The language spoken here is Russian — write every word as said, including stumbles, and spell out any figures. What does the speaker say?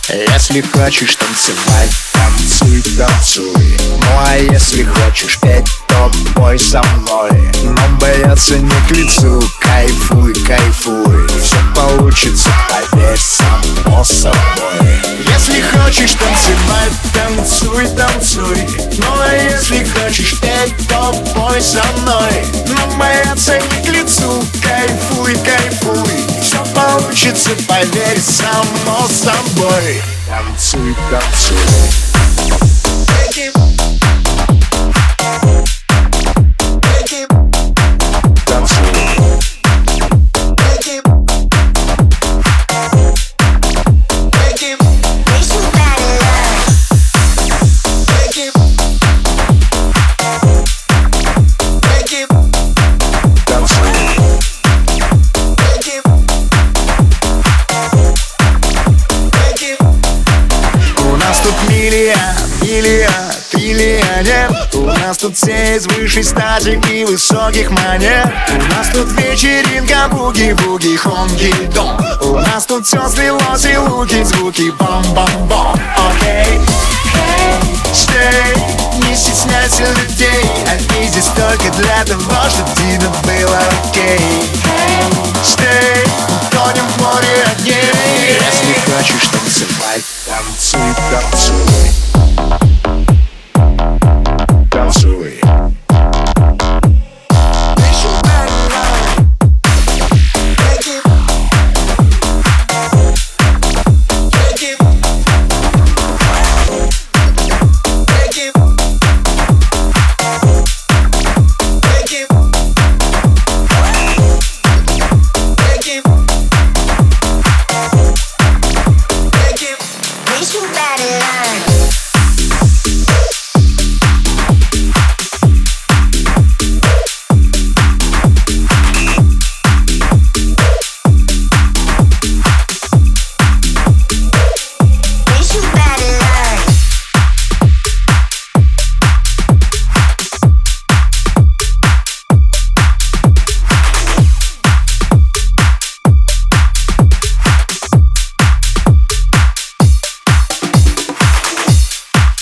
Если хочешь танцевать, танцуй, танцуй. Ну а если хочешь петь, то пой со мной. Но бояться не к лицу, кайфуй, кайфуй. Все получится, поверь, само собой. Если хочешь танцевать, танцуй, танцуй. Ну а если хочешь петь, то пой со мной. Но бояться не к лицу, кайфуй, кайфуй. Все получится, поверь, само собой. Танцуй, танцуй. Миллиард, триллионер. У нас тут все из высшей стати и высоких манер. У нас тут вечеринка, буги-буги, хонги-дон. У нас тут все слилось и луки, звуки, бом-бом-бом. Окей, stay, не стесняйся людей. Они здесь только для того, чтобы тебе было окей.